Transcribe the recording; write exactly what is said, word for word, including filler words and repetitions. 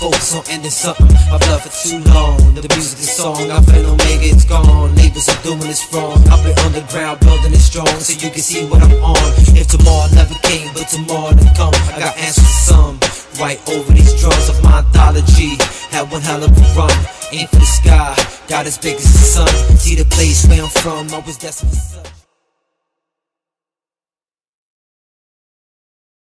focus on ending something I've loved for too long. The music is song, I feel Omega, it's gone. Labels are doing this wrong. I've been underground, building it strong, so you can see what I'm on. If tomorrow never came, but tomorrow to come, I got answers to some. Right over these drums of my anthology. Had one hell of a run. Aim for the sky, got as big as the sun. See the place where I'm from, I was destined for such.